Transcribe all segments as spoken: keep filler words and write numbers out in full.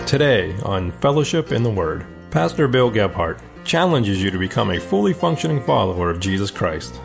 Today on Fellowship in the Word, Pastor Bill Gebhardt challenges you to become a fully functioning follower of Jesus Christ.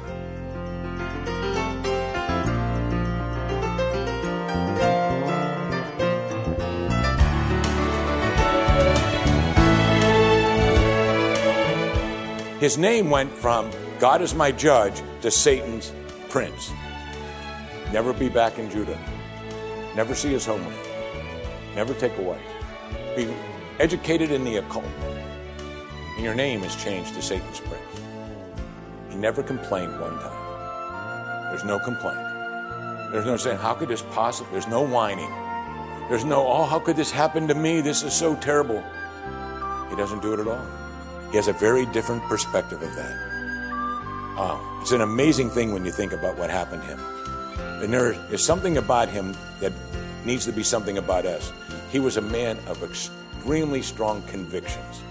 His name went from God is my judge to Satan's prince. Never be back in Judah. Never see his homeland. Never take away. Be educated in the occult. And your name is changed to Satan's prince. He never complained one time. There's no complaint. There's no saying, how could this possibly? There's no whining. There's no, oh, how could this happen to me? This is so terrible. He doesn't do it at all. He has a very different perspective of that. Oh, it's an amazing thing when you think about what happened to him. And there is something about him that needs to be something about us. He was a man of extremely strong convictions.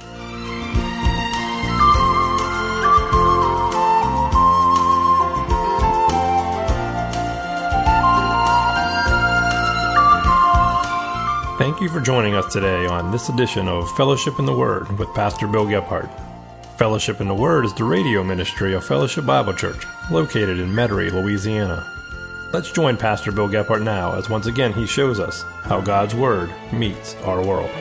Thank you for joining us today on this edition of Fellowship in the Word with Pastor Bill Gebhardt. Fellowship in the Word is the radio ministry of Fellowship Bible Church, located in Metairie, Louisiana. Let's join Pastor Bill Gebhardt now as once again he shows us how God's Word meets our world.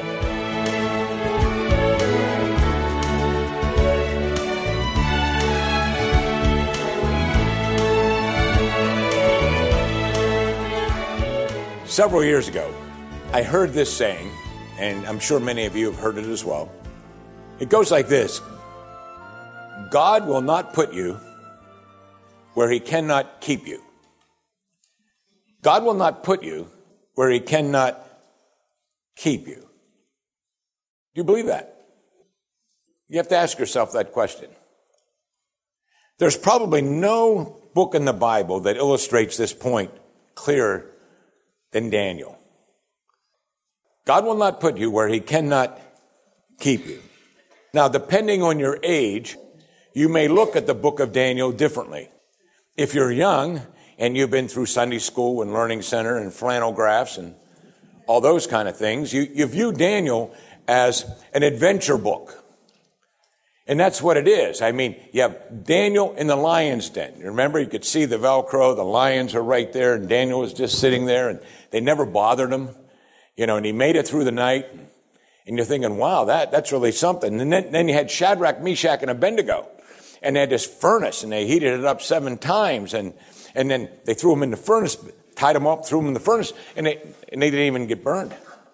Several years ago, I heard this saying, and I'm sure many of you have heard it as well. It goes like this: God will not put you where he cannot keep you. God will not put you where he cannot keep you. Do you believe that? You have to ask yourself that question. There's probably no book in the Bible that illustrates this point clearer than Daniel. God will not put you where he cannot keep you. Now, depending on your age, you may look at the book of Daniel differently. If you're young and you've been through Sunday school and Learning Center and flannel graphs and all those kind of things, you, you view Daniel as an adventure book. And that's what it is. I mean, you have Daniel in the lion's den. You remember, you could see the Velcro, the lions are right there, and Daniel was just sitting there, and they never bothered him. You know, and he made it through the night, and you're thinking, wow, that, that's really something. And then, then you had Shadrach, Meshach, and Abednego, and they had this furnace, and they heated it up seven times, and, and then they threw them in the furnace, tied them up, threw them in the furnace, and they, and they didn't even get burned.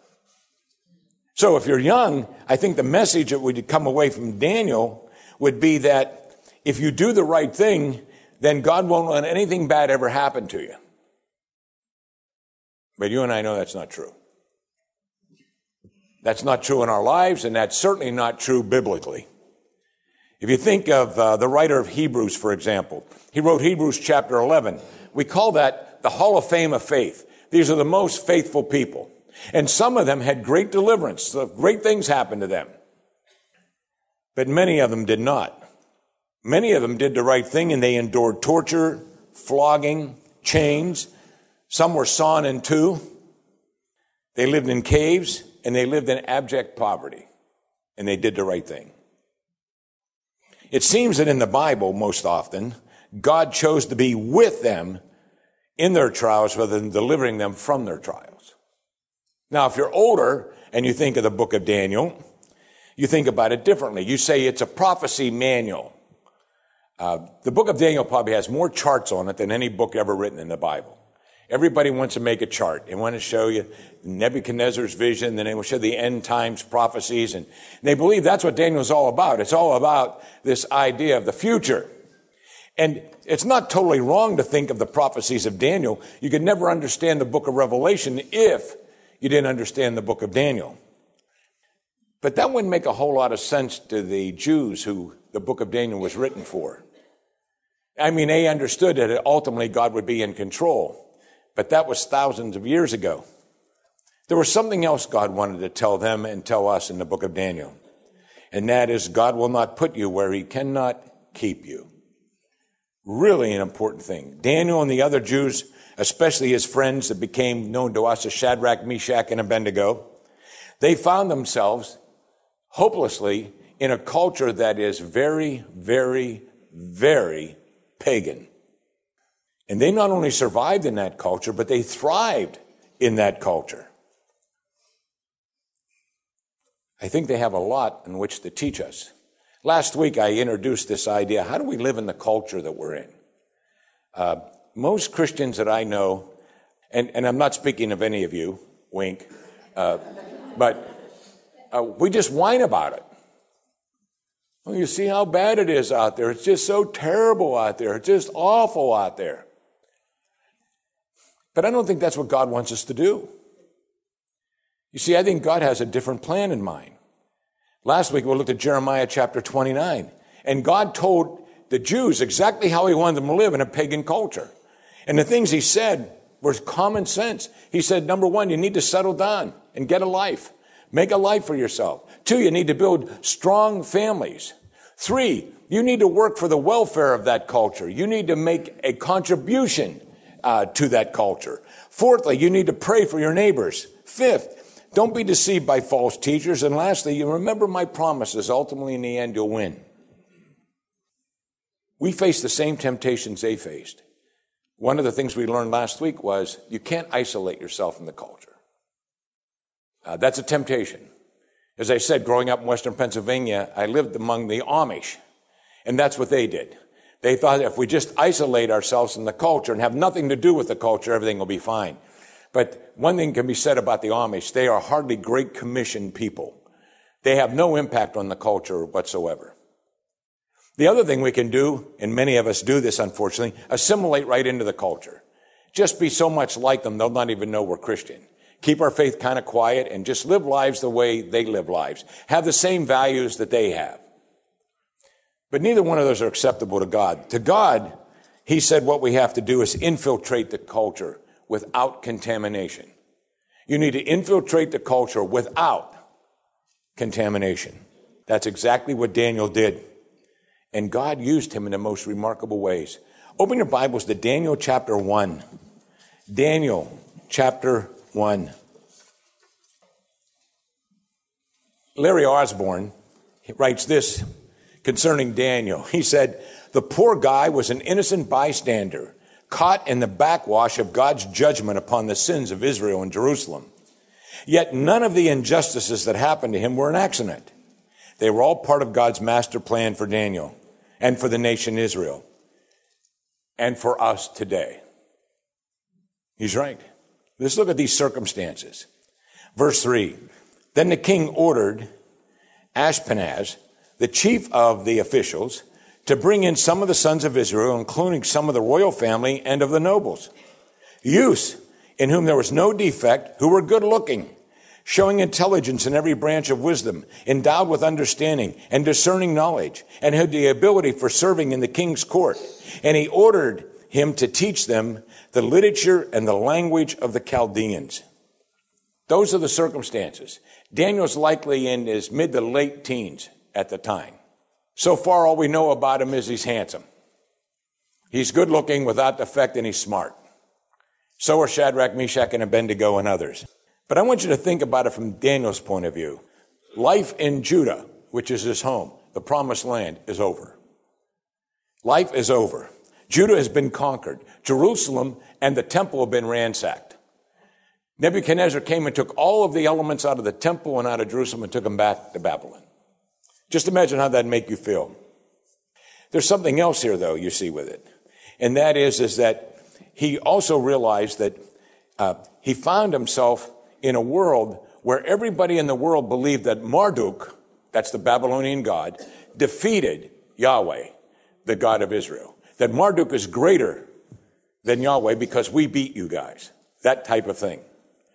So if you're young, I think the message that would come away from Daniel would be that if you do the right thing, then God won't let anything bad ever happen to you. But you and I know that's not true. That's not true in our lives, and that's certainly not true biblically. If you think of uh, the writer of Hebrews, for example, he wrote Hebrews chapter eleven. We call that the Hall of Fame of faith. These are the most faithful people. And some of them had great deliverance. So great things happened to them. But many of them did not. Many of them did the right thing, and they endured torture, flogging, chains. Some were sawn in two. They lived in caves. And they lived in abject poverty, and they did the right thing. It seems that in the Bible, most often, God chose to be with them in their trials rather than delivering them from their trials. Now, if you're older and you think of the book of Daniel, you think about it differently. You say it's a prophecy manual. Uh, the book of Daniel probably has more charts on it than any book ever written in the Bible. Everybody wants to make a chart. They want to show you Nebuchadnezzar's vision, then they will show the end times prophecies, and they believe that's what Daniel's all about. It's all about this idea of the future. And it's not totally wrong to think of the prophecies of Daniel. You could never understand the book of Revelation if you didn't understand the book of Daniel. But that wouldn't make a whole lot of sense to the Jews who the book of Daniel was written for. I mean, they understood that ultimately God would be in control. But that was thousands of years ago. There was something else God wanted to tell them and tell us in the book of Daniel. And that is, God will not put you where he cannot keep you. Really an important thing. Daniel and the other Jews, especially his friends that became known to us as Shadrach, Meshach, and Abednego, They found themselves hopelessly in a culture that is very, very, very pagan. And they not only survived in that culture, but they thrived in that culture. I think they have a lot in which to teach us. Last week I introduced this idea, how do we live in the culture that we're in? Uh, most Christians that I know, and, and I'm not speaking of any of you, wink, uh, but uh, we just whine about it. Well, you see how bad it is out there. It's just so terrible out there. It's just awful out there. But I don't think that's what God wants us to do. You see, I think God has a different plan in mind. Last week we looked at Jeremiah chapter twenty-nine, and God told the Jews exactly how he wanted them to live in a pagan culture. And the things he said were common sense. He said, number one, you need to settle down and get a life. Make a life for yourself. Two, you need to build strong families. Three, you need to work for the welfare of that culture. You need to make a contribution uh, to that culture. Fourthly, you need to pray for your neighbors. Fifth, don't be deceived by false teachers. And lastly, you remember my promises. Ultimately, in the end, you'll win. We face the same temptations they faced. One of the things we learned last week was you can't isolate yourself from the culture. Uh, that's a temptation. As I said, growing up in Western Pennsylvania, I lived among the Amish, and that's what they did. They thought if we just isolate ourselves from the culture and have nothing to do with the culture, everything will be fine. But one thing can be said about the Amish, they are hardly Great Commission people. They have no impact on the culture whatsoever. The other thing we can do, and many of us do this unfortunately, assimilate right into the culture. Just be so much like them, they'll not even know we're Christian. Keep our faith kind of quiet and just live lives the way they live lives. Have the same values that they have. But neither one of those are acceptable to God. To God, he said what we have to do is infiltrate the culture without contamination. You need to infiltrate the culture without contamination. That's exactly what Daniel did. And God used him in the most remarkable ways. Open your Bibles to Daniel chapter one. Daniel chapter one. Larry Osborne writes this concerning Daniel. He said, the poor guy was an innocent bystander, caught in the backwash of God's judgment upon the sins of Israel and Jerusalem. Yet none of the injustices that happened to him were an accident. They were all part of God's master plan for Daniel and for the nation Israel and for us today. He's right. Let's look at these circumstances. Verse three. Then the king ordered Ashpenaz, the chief of the officials, to bring in some of the sons of Israel, including some of the royal family and of the nobles, youths in whom there was no defect, who were good looking, showing intelligence in every branch of wisdom, endowed with understanding and discerning knowledge, and had the ability for serving in the king's court. And he ordered him to teach them the literature and the language of the Chaldeans. Those are the circumstances. Daniel's likely in his mid to late teens at the time. So far, all we know about him is he's handsome. He's good looking without defect, and he's smart. So are Shadrach, Meshach, and Abednego and others. But I want you to think about it from Daniel's point of view. Life in Judah, which is his home, the promised land, is over. Life is over. Judah has been conquered. Jerusalem and the temple have been ransacked. Nebuchadnezzar came and took all of the elements out of the temple and out of Jerusalem and took them back to Babylon. Just imagine how that'd make you feel. There's something else here, though, you see with it. And that is, is that he also realized that uh, he found himself in a world where everybody in the world believed that Marduk, that's the Babylonian god, defeated Yahweh, the God of Israel. That Marduk is greater than Yahweh because we beat you guys. That type of thing.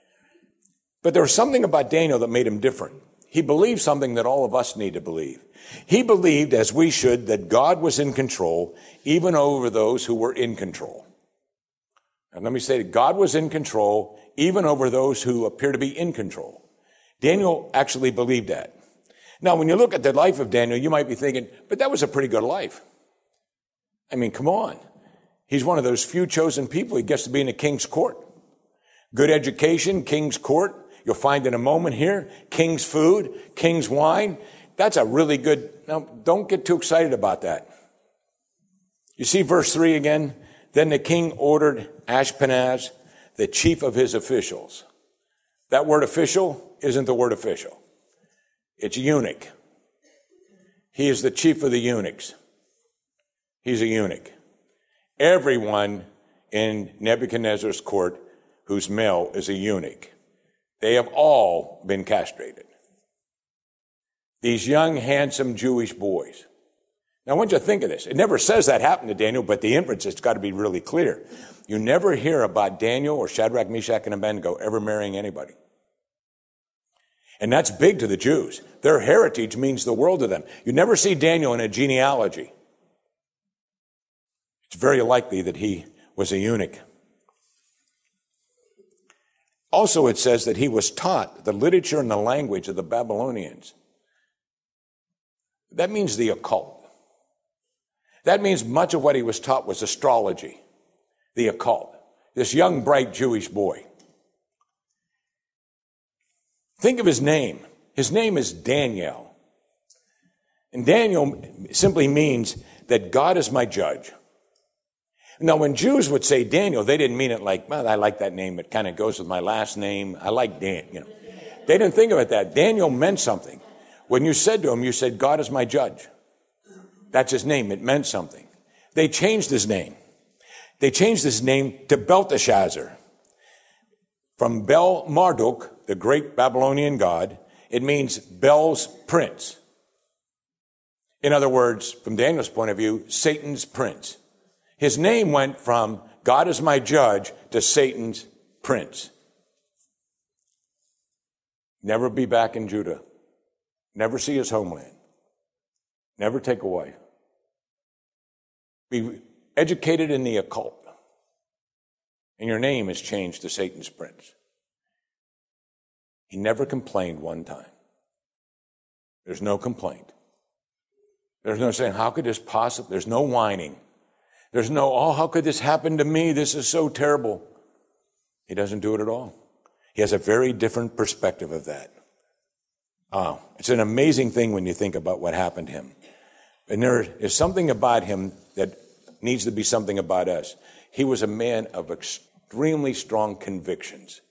But there was something about Daniel that made him different. He believed something that all of us need to believe. He believed, as we should, that God was in control, even over those who were in control. And let me say that God was in control, even over those who appear to be in control. Daniel actually believed that. Now, when you look at the life of Daniel, you might be thinking, but that was a pretty good life. I mean, come on. He's one of those few chosen people. He gets to be in a king's court. Good education, king's court. You'll find in a moment here, king's food, king's wine. That's a really good, now don't get too excited about that. You see verse three again? Then the king ordered Ashpenaz, the chief of his officials. That word official isn't the word official. It's eunuch. He is the chief of the eunuchs. He's a eunuch. Everyone in Nebuchadnezzar's court who's male is a eunuch. They have all been castrated. These young, handsome Jewish boys. Now, I want you to think of this. It never says that happened to Daniel, but the inference has got to be really clear. You never hear about Daniel or Shadrach, Meshach, and Abednego ever marrying anybody. And that's big to the Jews. Their heritage means the world to them. You never see Daniel in a genealogy. It's very likely that he was a eunuch. Also, it says that he was taught the literature and the language of the Babylonians. That means the occult. That means much of what he was taught was astrology, the occult. This young, bright Jewish boy. Think of his name. His name is Daniel. And Daniel simply means that God is my judge. Now, when Jews would say Daniel, they didn't mean it like, well, I like that name. It kind of goes with my last name. I like Dan, you know. They didn't think of it that. Daniel meant something. When you said to him, you said, God is my judge. That's his name. It meant something. They changed his name. They changed his name to Belteshazzar. From Bel Marduk, the great Babylonian god, it means Bel's prince. In other words, from Daniel's point of view, Satan's prince. His name went from God is my judge to Satan's prince. Never be back in Judah. Never see his homeland. Never take a wife. Be educated in the occult. And your name is changed to Satan's prince. He never complained one time. There's no complaint. There's no saying, how could this possibly? There's no whining. There's no, oh, how could this happen to me? This is so terrible. He doesn't do it at all. He has a very different perspective of that. Oh, it's an amazing thing when you think about what happened to him. And there is something about him that needs to be something about us. He was a man of extremely strong convictions.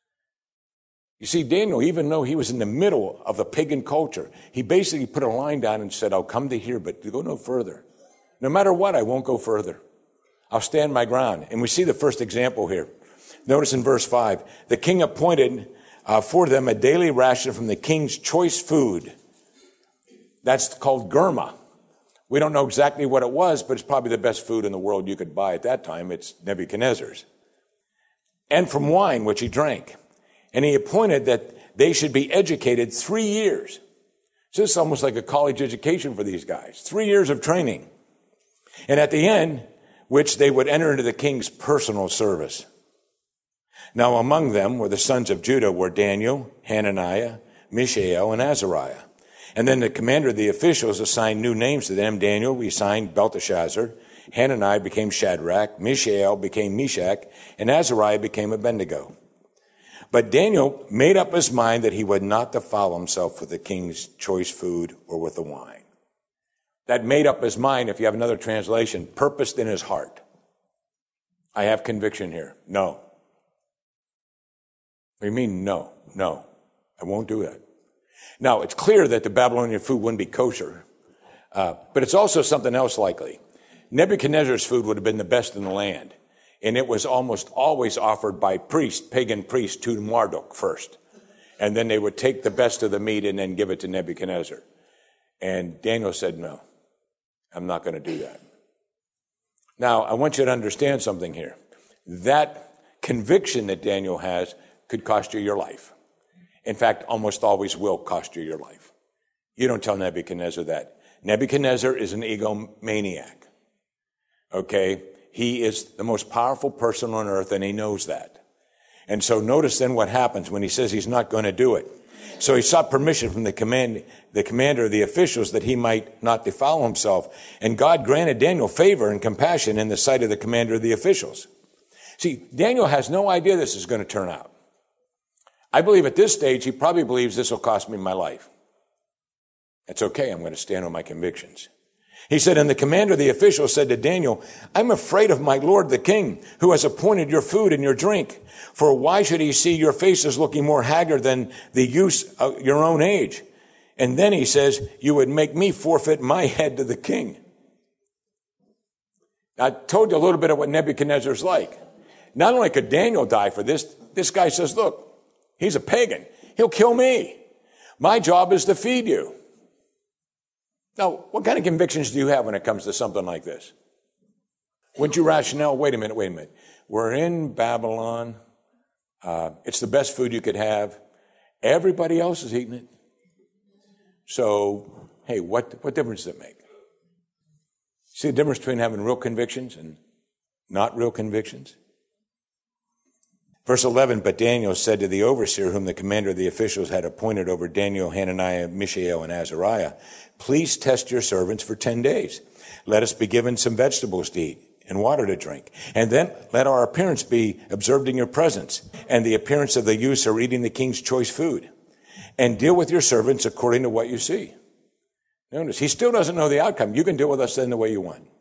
You see, Daniel, even though he was in the middle of the pagan culture, he basically put a line down and said, I'll come to here, but go no further. No matter what, I won't go further. I'll stand my ground. And we see the first example here. Notice in verse five, the king appointed uh, for them a daily ration from the king's choice food. That's called germa. We don't know exactly what it was, but it's probably the best food in the world you could buy at that time. It's Nebuchadnezzar's. And from wine, which he drank. And he appointed that they should be educated three years. So it's almost like a college education for these guys. Three years of training. And at the end, which they would enter into the king's personal service. Now among them were the sons of Judah were Daniel, Hananiah, Mishael, and Azariah. And then the commander of the officials assigned new names to them. Daniel, we assigned Belteshazzar. Hananiah became Shadrach. Mishael became Meshach. And Azariah became Abednego. But Daniel made up his mind that he would not defile himself with the king's choice food or with the wine. That made up his mind, if you have another translation, purposed in his heart. I have conviction here. No. What do you mean, no? No. I won't do that. Now, it's clear that the Babylonian food wouldn't be kosher, uh, but it's also something else likely. Nebuchadnezzar's food would have been the best in the land, and it was almost always offered by priests, pagan priests, to Marduk first. And then they would take the best of the meat and then give it to Nebuchadnezzar. And Daniel said, no, I'm not going to do that. Now, I want you to understand something here. That conviction that Daniel has could cost you your life. In fact, almost always will cost you your life. You don't tell Nebuchadnezzar that. Nebuchadnezzar is an egomaniac. Okay? He is the most powerful person on earth, and he knows that. And so notice then what happens when he says he's not going to do it. So he sought permission from the command, the commander of the officials that he might not defile himself. And God granted Daniel favor and compassion in the sight of the commander of the officials. See, Daniel has no idea this is going to turn out. I believe at this stage, he probably believes this will cost me my life. It's okay. I'm going to stand on my convictions. He said, and the commander of the officials said to Daniel, I'm afraid of my lord the king, who has appointed your food and your drink. For why should he see your faces looking more haggard than the youths of your own age? And then he says, you would make me forfeit my head to the king. I told you a little bit of what Nebuchadnezzar's like. Not only could Daniel die for this, this guy says, look, he's a pagan. He'll kill me. My job is to feed you. Now, what kind of convictions do you have when it comes to something like this? Wouldn't you rationale? Wait a minute, wait a minute. We're in Babylon. Uh, it's the best food you could have. Everybody else is eating it. So, hey, what, what difference does it make? See the difference between having real convictions and not real convictions? Verse eleven, but Daniel said to the overseer whom the commander of the officials had appointed over Daniel, Hananiah, Mishael, and Azariah, please test your servants for ten days. Let us be given some vegetables to eat and water to drink. And then let our appearance be observed in your presence, and the appearance of the youths are eating the king's choice food. And deal with your servants according to what you see. Notice, he still doesn't know the outcome. You can deal with us then the way you want.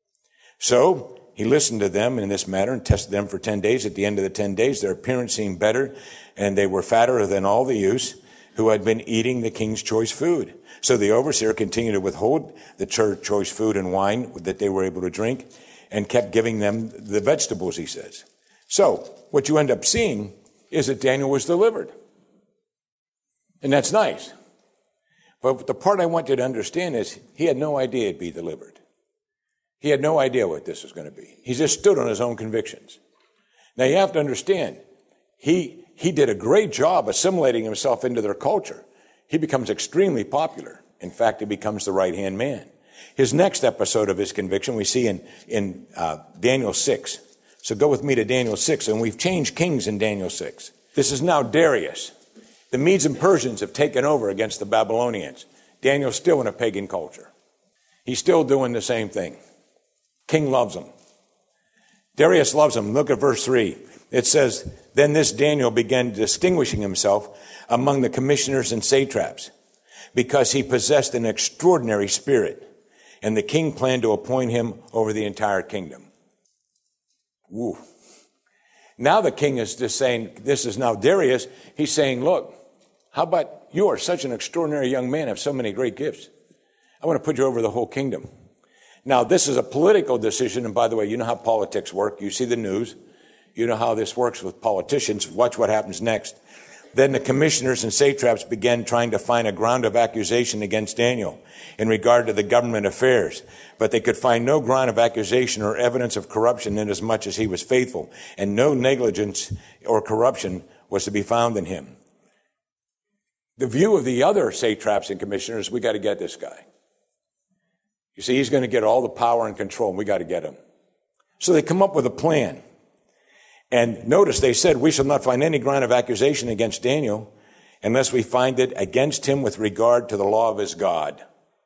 So he listened to them in this matter and tested them for ten days. At the end of the ten days, their appearance seemed better, and they were fatter than all the youths who had been eating the king's choice food. So the overseer continued to withhold the choice food and wine that they were able to drink, and kept giving them the vegetables, he says. So what you end up seeing is that Daniel was delivered. And that's nice. But the part I want you to understand is he had no idea he'd be delivered. He had no idea what this was going to be. He just stood on his own convictions. Now you have to understand, he, he did a great job assimilating himself into their culture. He becomes extremely popular. In fact, he becomes the right-hand man. His next episode of his conviction we see in, in uh, Daniel six. So go with me to Daniel six, and we've changed kings in Daniel six. This is now Darius. The Medes and Persians have taken over against the Babylonians. Daniel's still in a pagan culture. He's still doing the same thing. King loves him. Darius loves him. Look at verse three. It says, then this Daniel began distinguishing himself among the commissioners and satraps because he possessed an extraordinary spirit, and the king planned to appoint him over the entire kingdom. Woo. Now the king is just saying, this is now Darius. He's saying, look, how about you are such an extraordinary young man, have so many great gifts. I want to put you over the whole kingdom. Now, this is a political decision. And by the way, you know how politics work. You see the news. You know how this works with politicians. Watch what happens next. Then the commissioners and satraps began trying to find a ground of accusation against Daniel in regard to the government affairs. But they could find no ground of accusation or evidence of corruption inasmuch as he was faithful, and no negligence or corruption was to be found in him. The view of the other satraps and commissioners, we got to get this guy. You see, he's going to get all the power and control, and we got to get him. So they come up with a plan. And notice they said, we shall not find any ground of accusation against Daniel unless we find it against him with regard to the law of his God.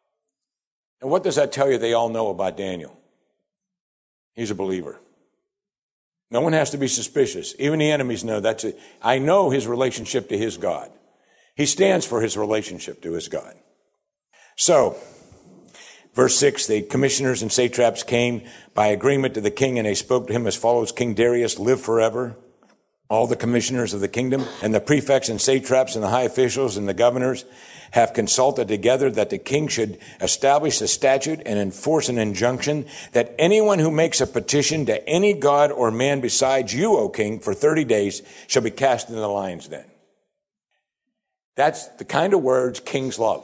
And what does that tell you they all know about Daniel? He's a believer. No one has to be suspicious. Even the enemies know that's it. I know his relationship to his God. He stands for his relationship to his God. So, verse six, the commissioners and satraps came by agreement to the king, and they spoke to him as follows: King Darius, live forever. All the commissioners of the kingdom and the prefects and satraps and the high officials and the governors have consulted together that the king should establish a statute and enforce an injunction that anyone who makes a petition to any god or man besides you, O king, for thirty days shall be cast into the lion's den. That's the kind of words kings love.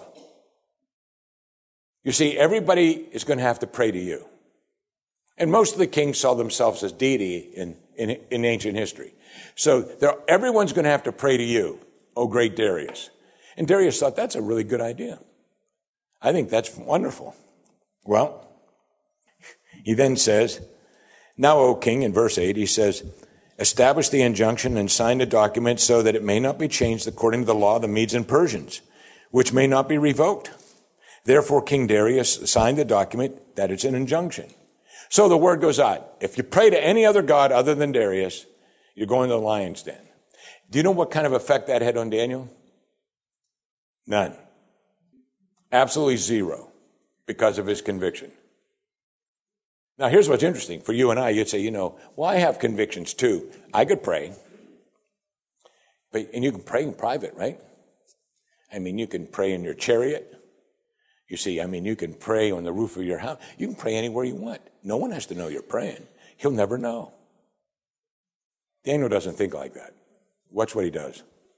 You see, everybody is going to have to pray to you. And most of the kings saw themselves as deity in, in, in ancient history. So everyone's going to have to pray to you, O great Darius. And Darius thought, that's a really good idea. I think that's wonderful. Well, he then says, now, O king, in verse eight, he says, establish the injunction and sign the document so that it may not be changed according to the law of the Medes and Persians, which may not be revoked. Therefore, King Darius signed the document that it's an injunction. So the word goes out. If you pray to any other god other than Darius, you're going to the lion's den. Do you know what kind of effect that had on Daniel? None. Absolutely zero, because of his conviction. Now, here's what's interesting. For you and I, you'd say, you know, well, I have convictions too. I could pray. But, and you can pray in private, right? I mean, you can pray in your chariot. You see, I mean, you can pray on the roof of your house. You can pray anywhere you want. No one has to know you're praying. He'll never know. Daniel doesn't think like that. Watch what he does.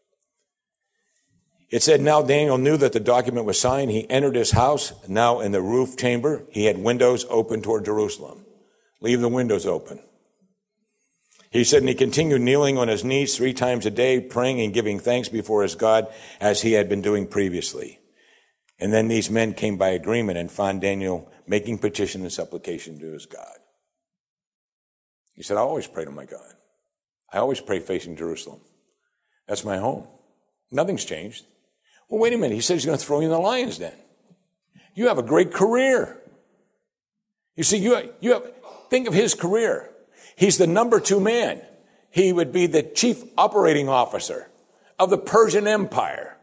It said, now Daniel knew that the document was signed. He entered his house. Now in the roof chamber, he had windows open toward Jerusalem. Leave the windows open. He said, and he continued kneeling on his knees three times a day, praying and giving thanks before his God as he had been doing previously. And then these men came by agreement and found Daniel making petition and supplication to his God. He said, I always pray to my God. I always pray facing Jerusalem. That's my home. Nothing's changed. Well, wait a minute. He said he's going to throw you in the lion's den. You have a great career. You see, you, you have, think of his career. He's the number two man. He would be the chief operating officer of the Persian Empire.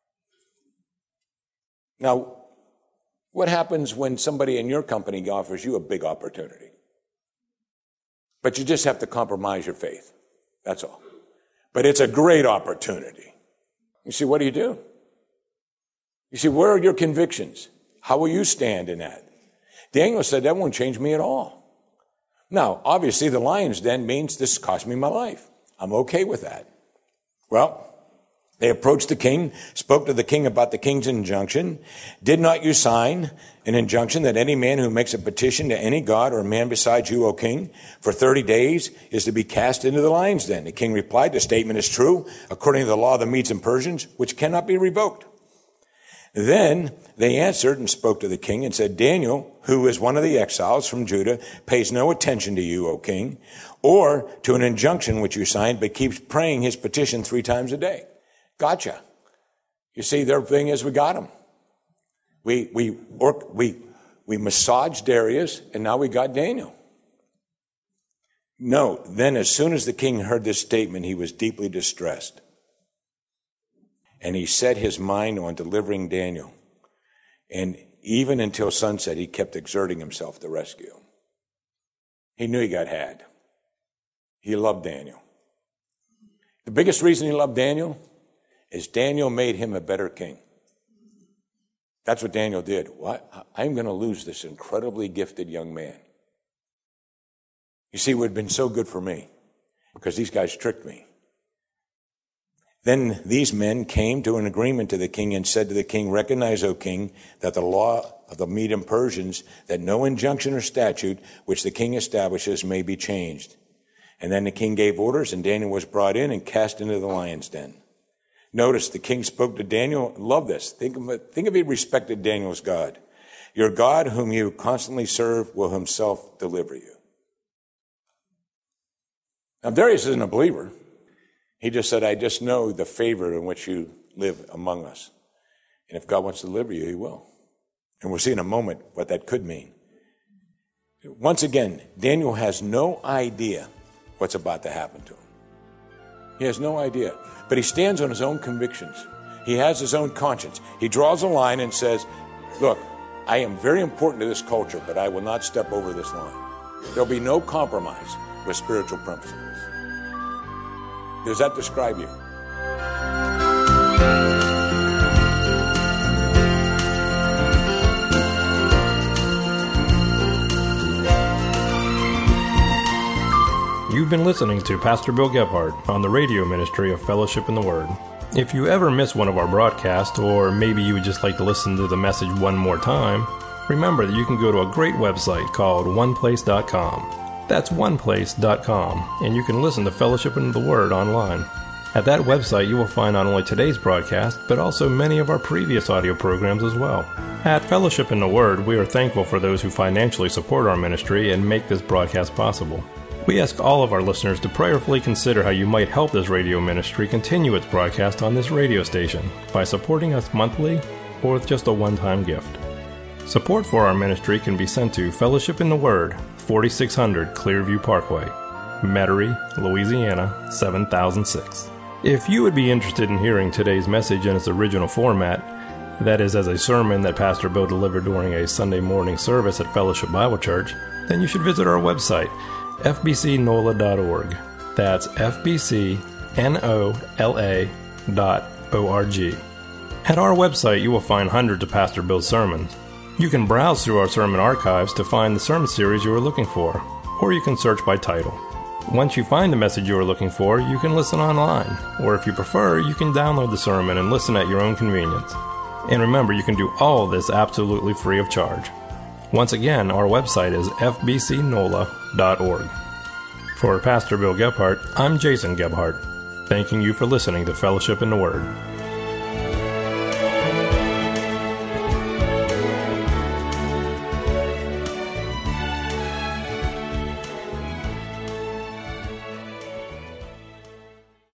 Now, what happens when somebody in your company offers you a big opportunity? But you just have to compromise your faith. That's all. But it's a great opportunity. You see, what do you do? You see, where are your convictions? How will you stand in that? Daniel said, that won't change me at all. Now, obviously, the lion's den means this cost me my life. I'm okay with that. Well, they approached the king, spoke to the king about the king's injunction. Did not you sign an injunction that any man who makes a petition to any god or man besides you, O king, for thirty days is to be cast into the lion's den? The king replied, the statement is true, according to the law of the Medes and Persians, which cannot be revoked. Then they answered and spoke to the king and said, Daniel, who is one of the exiles from Judah, pays no attention to you, O king, or to an injunction which you signed, but keeps praying his petition three times a day. Gotcha. You see, their thing is we got him. We, we, or, we, we massaged Darius, and now we got Daniel. No, then as soon as the king heard this statement, he was deeply distressed. And he set his mind on delivering Daniel. And even until sunset, he kept exerting himself to rescue him. He knew he got had. He loved Daniel. The biggest reason he loved Daniel is Daniel made him a better king. That's what Daniel did. What? I'm going to lose this incredibly gifted young man. You see, it would have been so good for me because these guys tricked me. Then these men came to an agreement to the king and said to the king, recognize, O king, that the law of the Medes and Persians, that no injunction or statute which the king establishes may be changed. And then the king gave orders, and Daniel was brought in and cast into the lion's den. Notice the king spoke to Daniel. Love this. Think of it. Think of he respected Daniel's God. Your God, whom you constantly serve, will himself deliver you. Now, Darius isn't a believer. He just said, I just know the favor in which you live among us. And if God wants to deliver you, he will. And we'll see in a moment what that could mean. Once again, Daniel has no idea what's about to happen to him. He has no idea. But he stands on his own convictions. He has his own conscience. He draws a line and says, look, I am very important to this culture, but I will not step over this line. There'll be no compromise with spiritual principles. Does that describe you? You've been listening to Pastor Bill Gebhardt on the radio ministry of Fellowship in the Word. If you ever miss one of our broadcasts, or maybe you would just like to listen to the message one more time, remember that you can go to a great website called one place dot com. That's one place dot com, and you can listen to Fellowship in the Word online. At that website, you will find not only today's broadcast, but also many of our previous audio programs as well. At Fellowship in the Word, we are thankful for those who financially support our ministry and make this broadcast possible. We ask all of our listeners to prayerfully consider how you might help this radio ministry continue its broadcast on this radio station by supporting us monthly or with just a one-time gift. Support for our ministry can be sent to Fellowship in the Word, forty-six hundred Clearview Parkway, Metairie, Louisiana, seven thousand six. If you would be interested in hearing today's message in its original format, that is as a sermon that Pastor Bill delivered during a Sunday morning service at Fellowship Bible Church, then you should visit our website, f b c nola dot org. That's f b c nola dot org. At our website, you will find hundreds of Pastor Bill's sermons. You can browse through our sermon archives to find the sermon series you are looking for, or you can search by title. Once you find the message you are looking for, you can listen online, or if you prefer, you can download the sermon and listen at your own convenience. And remember, you can do all of this absolutely free of charge. Once again, our website is f b c nola dot org. For Pastor Bill Gebhardt, I'm Jason Gebhardt, thanking you for listening to Fellowship in the Word.